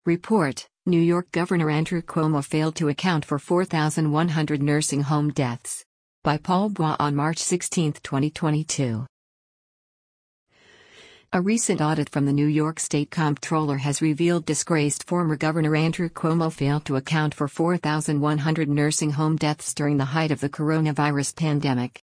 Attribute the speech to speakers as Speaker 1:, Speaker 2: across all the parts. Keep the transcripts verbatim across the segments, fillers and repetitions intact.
Speaker 1: Report: New York Governor Andrew Cuomo failed to account for four thousand one hundred nursing home deaths. By Paul Bois on March sixteenth, twenty twenty-two. A recent audit from the New York State Comptroller has revealed disgraced former Governor Andrew Cuomo failed to account for four thousand one hundred nursing home deaths during the height of the coronavirus pandemic.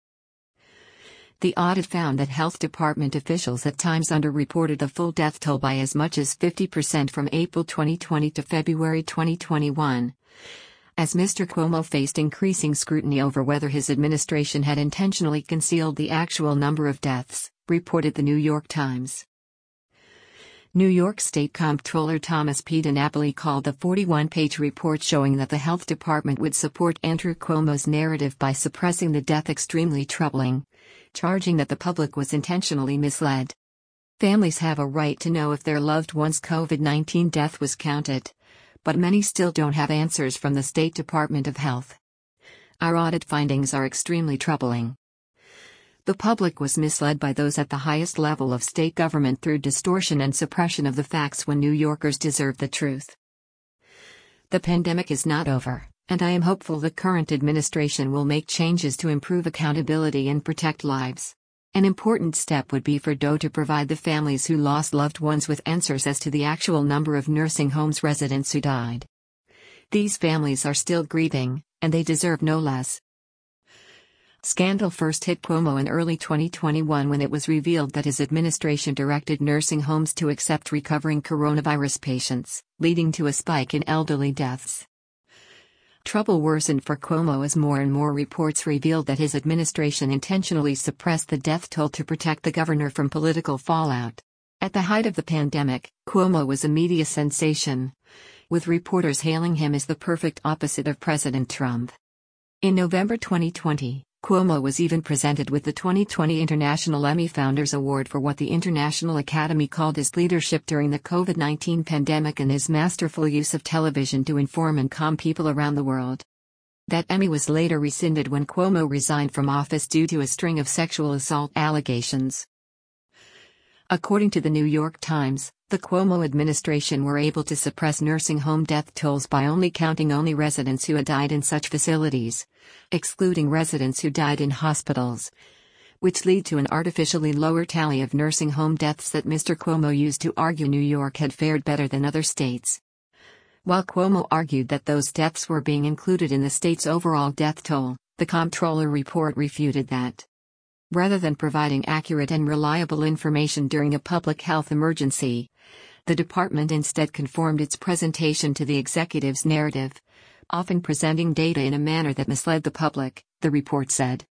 Speaker 1: The audit found that health department officials at times underreported the full death toll by as much as fifty percent from April twenty twenty to February twenty twenty-one. As Mister Cuomo faced increasing scrutiny over whether his administration had intentionally concealed the actual number of deaths, reported the New York Times. New York State Comptroller Thomas P. DiNapoli called the forty-one page report showing that the health department would support Andrew Cuomo's narrative by suppressing the death extremely troubling, charging that the public was intentionally misled. Families have a right to know if their loved one's COVID nineteen death was counted, but many still don't have answers from the State Department of Health. Our audit findings are extremely troubling. The public was misled by those at the highest level of state government through distortion and suppression of the facts when New Yorkers deserve the truth. The pandemic is not over, and I am hopeful the current administration will make changes to improve accountability and protect lives. An important step would be for D O to provide the families who lost loved ones with answers as to the actual number of nursing homes residents who died. These families are still grieving, and they deserve no less. Scandal first hit Cuomo in early twenty twenty-one when it was revealed that his administration directed nursing homes to accept recovering coronavirus patients, leading to a spike in elderly deaths. Trouble worsened for Cuomo as more and more reports revealed that his administration intentionally suppressed the death toll to protect the governor from political fallout. At the height of the pandemic, Cuomo was a media sensation, with reporters hailing him as the perfect opposite of President Trump. In November twenty twenty, Cuomo was even presented with the twenty twenty International Emmy Founders Award for what the International Academy called his leadership during the COVID nineteen pandemic and his masterful use of television to inform and calm people around the world. That Emmy was later rescinded when Cuomo resigned from office due to a string of sexual assault allegations. According to the New York Times, the Cuomo administration were able to suppress nursing home death tolls by only counting only residents who had died in such facilities, excluding residents who died in hospitals, which lead to an artificially lower tally of nursing home deaths that Mister Cuomo used to argue New York had fared better than other states. While Cuomo argued that those deaths were being included in the state's overall death toll, the Comptroller report refuted that. Rather than providing accurate and reliable information during a public health emergency, the department instead conformed its presentation to the executive's narrative, often presenting data in a manner that misled the public, the report said.